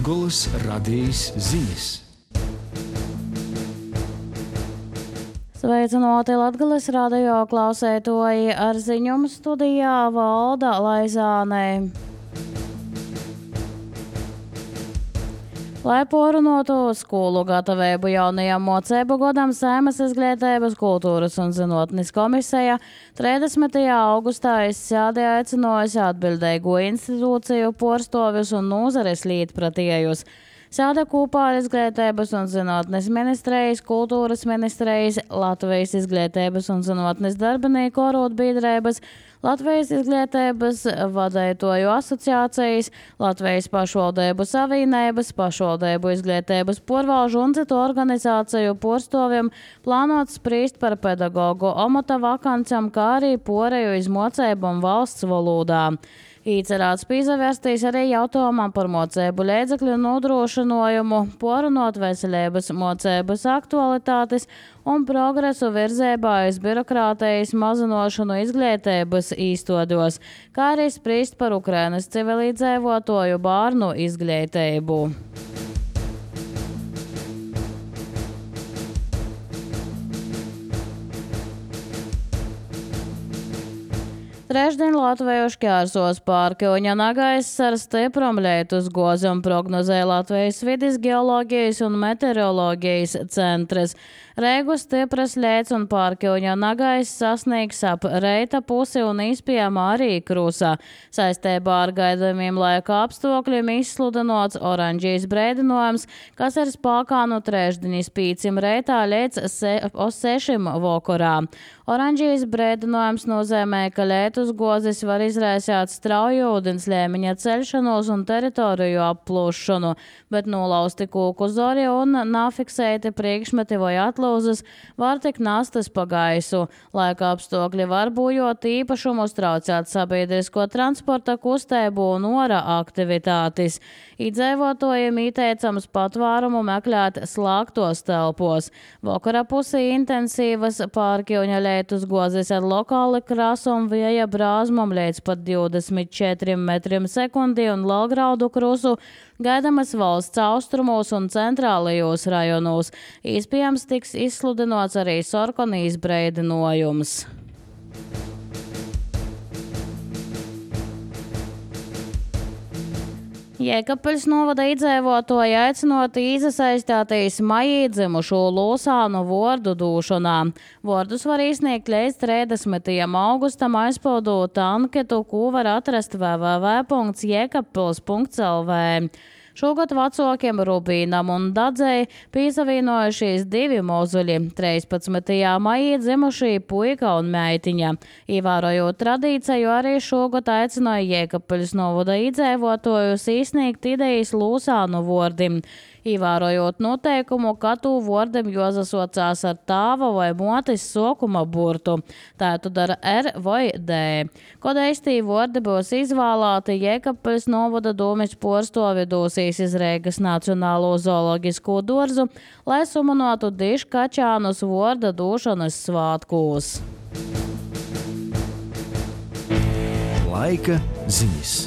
Latgoles radijas ziņas. Sveicināti Latgoles radio klausētoji, ar ziņumu studijā Valda Laizāne. Lai porunātu skolu gatavību jaunajam mocību godam, Saeimas Izglītības, kultūras un zinātnes komisija 30. augustā izsēdē aicinājusi atbildīgo institūciju porstovis un nozares līdzpratējus. Sēde kopā ar Izglītības un zinātnes ministrijas, kultūras ministrijas, Latvijas Izglītības un zinātnes darbinieku arotbiedrības, Latvijas Izglītības vadītāju asociācijas, Latvijas pašvaldību savienības, pašvaldību izglītības porvalžu un citu organizāciju porstoviem plānot sprīst par pedagogu amata vakancēm, kā arī poreju izmocībām valsts valodā. Īcerāts pīzavērstīs arī jautājumam par mocību līdzekļu nodrošinājumu, porunot veselības mocības aktualitātes un progresu virzībā iz birokrātijas mazinošanu izglītības īstodos, kā arī sprīst par Ukrainas civilizējotoju bērnu izglītību. Trešdien Latviešu Kārsos Pārkiuņa nagais ar stipram lietus gozam prognozē Latvijas vidis geoloģijas un meteoroloģijas centrs. Reigu stipras lietus un Pārkiuņa nagais sasniegs ap reita pusi un izpējama arī krūsā. Saistībā ar gaidāmiem laika apstākļiem izsludinots oranžijas brēdinojums, kas ir spēkā no trešdienas 5 reitā līdz 6 vakarā. Oranžijas brēdinojums nozīmē, ka lietus gozis var izraisīt strauju ūdens līmeņa celšanos un teritoriju applūšanu, bet nolausti kūku zori un nafiksēti priekšmeti vai atlūzas var tik nastas pa gaisu. Laika apstākļi var bojot īpašumus, traucēt sabiedrisko transporta kustību un ora aktivitātes. Iedzīvotājiem ieteicams patvērumu meklēt slēgtos telpos. Vakara pusē intensīvas Pārkiuņa lietus gozis ar lokāli krasu un vēja brāzmam līdz pat 24 metriem sekundī un Lelgraudu krusu gaidamas valsts austrumos un centrālajos rajonos. Iespējams tiks izsludinots arī sarkanīs brēdinojums. Jēkabpeļs novada iedzīvotāji aicinot iesaistīties maijā dzimušo Lūsānu vārdu dūšanā. Vārdus var izsniegt līdz 30. augustam, aizpildot anketu, ko var atrast www.jēkabpils.lv. Šogad vecākiem Rubīnam un Dadzei piesavienojušies 2 mozuļi, 13. maijā dzimušī puika un meitiņa. Ievērojot tradīciju, arī šogad aicināja Jēkabpeļs novada iedzīvotājus izsniegt idejas Lūsānu vārdim. Ievērojot noteikumu, ka tū vārdam jāsasaucās ar tāva vai motes sākuma burtu. Tātad ar R vai D. Kad īstī vārdi būs izvēlēti, Jēkabpeļs novada dūmis porstovi dosīs iz Rīgas Nacionālo zooloģisko dārzu, lai sumanotu diškačānus vārda dūšanas svātkos. Laika ziņas.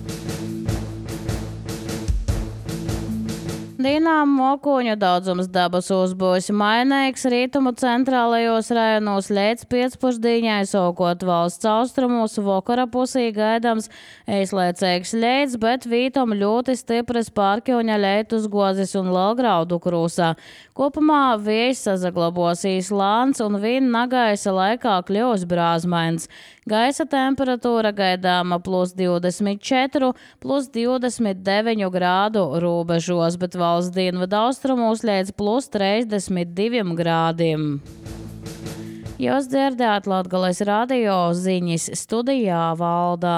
Dienām mokuņu daudzums debesos būs mainīgs rītumu centrālajos rajonos līdz pēcpusdienai, savukārt valsts austrumos vakara pusī gaidāms īslaicīgs lietus, bet vītom ļoti stipras Pārkiuņa lietus gozis un Lelgraudu krūsā. Kopumā vējs sazaglabosīs lāns un vīna nagaisa laikā kļūs brāzmains. Gaisa temperatūra gaidāma +24, +29 grādu robežos, bet valsts dienvidu austrumos līdz +32 grādiem. Jūs dzirdējāt Latgoles radio ziņas, studijā Valdā.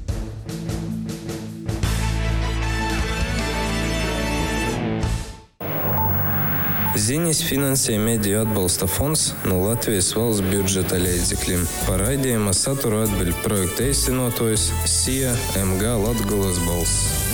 Ziņas finansē Mediju atbalsta fonds no Latvijas valsts budžeta līdzekļiem. Par raidījuma saturu atbild projekta īstenotājs SIA MG Latgoles balss.